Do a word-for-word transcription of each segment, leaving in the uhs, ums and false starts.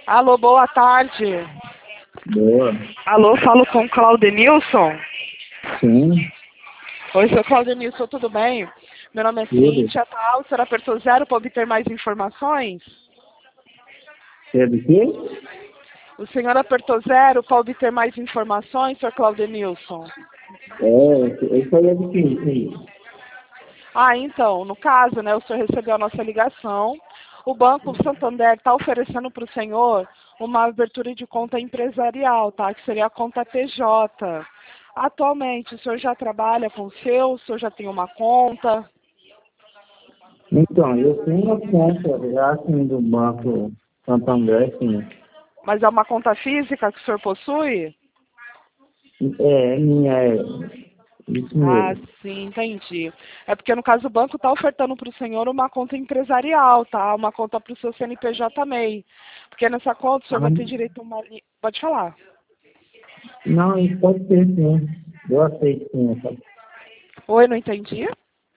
Alô, boa tarde. Boa. Alô, falo com Claudenilson. Sim, Oi, seu Claudenilson, tudo bem? Meu nome é tudo. Cíntia, tá? O senhor apertou zero para obter mais informações? É do quê? O senhor apertou zero para obter mais informações, senhor Claudenilson? É, isso aí é do quê? Isso aí? Ah, então, no caso, né, o senhor recebeu a nossa ligação. O Banco Santander está oferecendo para o senhor uma abertura de conta empresarial, tá? Que seria a conta P J. Atualmente, o senhor já trabalha com o seu? O senhor já tem uma conta? Então, eu tenho uma conta já assim do Banco Santander, sim. Mas é uma conta física que o senhor possui? É, minha, é. Isso Ah, mesmo. sim, entendi. É porque, no caso, o banco está ofertando para o senhor uma conta empresarial, tá? Uma conta para o seu C N P J também. Porque nessa conta o senhor Ah, vai ter direito a uma linha... Pode falar. não, isso pode ser sim. Eu aceito sim. Essa. Oi, não entendi?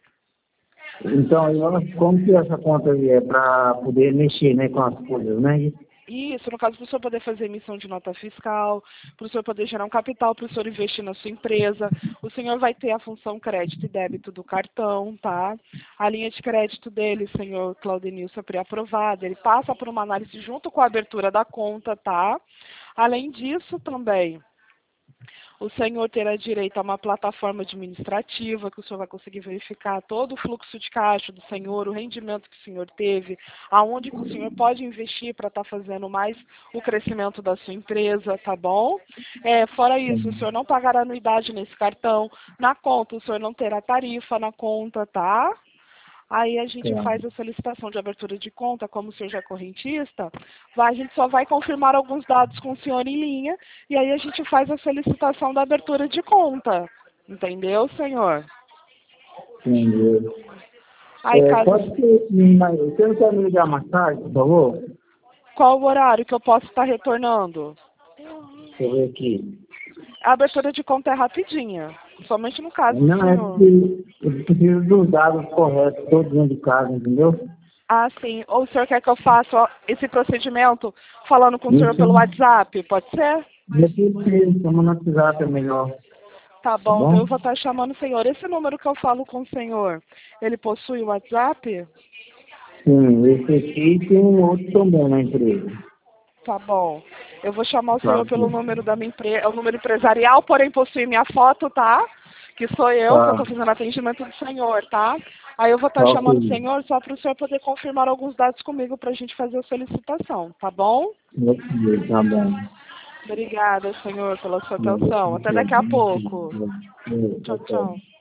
Então, eu, como que essa conta aí é para poder mexer, né, com as coisas, né? Isso, no caso, para o senhor poder fazer emissão de nota fiscal, para o senhor poder gerar um capital, para o senhor investir na sua empresa. O senhor vai ter a função crédito e débito do cartão, tá? A linha de crédito dele, senhor Claudenilson, é pré-aprovada. Ele passa por uma análise junto com a abertura da conta, tá? Além disso, também, o senhor terá direito a uma plataforma administrativa, que o senhor vai conseguir verificar todo o fluxo de caixa do senhor, o rendimento que o senhor teve, aonde que o senhor pode investir para estar fazendo mais o crescimento da sua empresa, tá bom? É, fora isso, o senhor não pagará anuidade nesse cartão. Na conta, o senhor não terá tarifa na conta, tá? Aí a gente Tá. faz a solicitação de abertura de conta, como o senhor já é correntista, vai- a gente só vai confirmar alguns dados com o senhor em linha, e aí a gente faz a solicitação da abertura de conta. Entendeu, senhor? Entendi. Aí, É, caso... pode ser sim, mas você não quer me ligar mais tarde, por favor? Qual o horário que eu posso estar retornando? Deixa eu ver aqui. A abertura de conta é rapidinha, somente no caso do Não, é senhor. porque eu preciso dos dados corretos, todos dentro de casa, entendeu? Ah, sim. Ou o senhor quer que eu faça ó, esse procedimento falando com o senhor Isso, pelo WhatsApp? Pode ser? daqui chama no WhatsApp é melhor, Tá tá bom, então bom? eu vou estar chamando o senhor. Esse número que eu falo com o senhor, ele possui o WhatsApp? Sim, esse aqui tem um outro também na empresa. Tá bom. Eu vou chamar o Tá, senhor pelo número da minha empresa, é o número empresarial, porém possui minha foto, tá? Que sou eu, que eu tá, estou fazendo atendimento do senhor, tá? Aí eu vou estar tá chamando o ok. senhor só para o senhor poder confirmar alguns dados comigo para a gente fazer a solicitação, tá bom? Ok, tá bom. Obrigada, senhor, pela sua Tá atenção. Até daqui a pouco. bom. Tchau, Tá bom. tchau.